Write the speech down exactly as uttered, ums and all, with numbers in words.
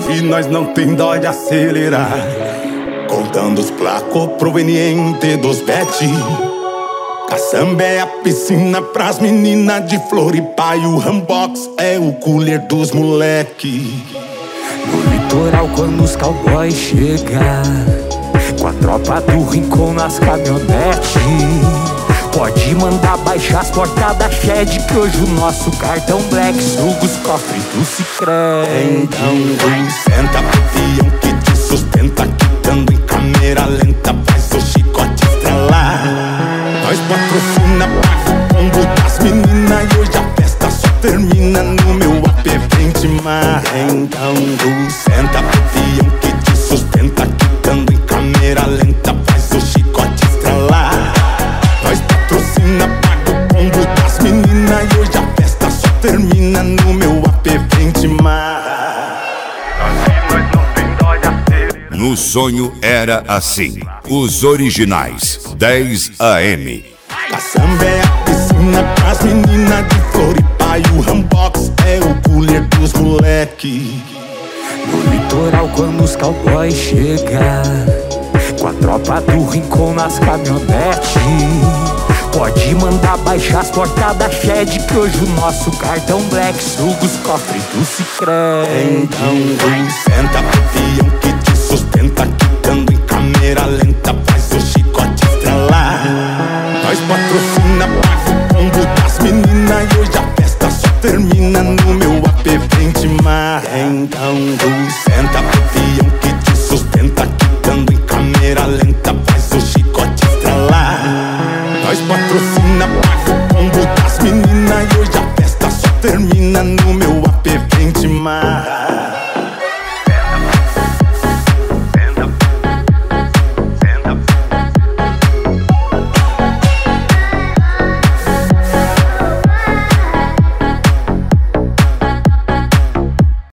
e nós não tem dó de acelerar. Contando os placos provenientes dos bet. Caçamba é a piscina pras meninas de Floripa e o Rambox é o cooler dos moleque. No litoral quando os cowboys chegam, com a tropa do Rincon nas caminhonetes, pode mandar baixar as portas da Shed, que hoje o nosso cartão Black suga os cofres do Sicredi. Então vem, senta pro peão que te sustenta, quitando em câmera lenta, faz o chicote estrelar. Nós patrocina, paga o combo das meninas e hoje a festa só termina no meu A P vinte mais. Então vem, senta pro peão que te sustenta, quitando em câmera lenta, faz o chicote estrelar. Nós patrocina, paga o combo das meninas e hoje a festa só termina no meu A P vinte mais. No sonho era assim. Os originais, dez A M. Caçamba é a piscina pras meninas de Floripa e o Rambox é o cooler dos moleque. No litoral quando os cowboys chegam, com a tropa do Rincon nas caminhonetes, pode mandar baixar as portas da Shed, que hoje o nosso cartão Black suga os cofres do Sicredi. Então vem, senta pro peão que te sustenta, quitando em câmera lenta, faz o chicote estrelar. Nós patrocina, paga o combo das meninas e hoje a festa só termina no meu A P vinte mais. Então vem, senta pro peão que te sustenta, quitando em câmera lenta, faz o chicote estrelar. Nós patrocina, paga o combo das meninas e hoje a festa só termina no meu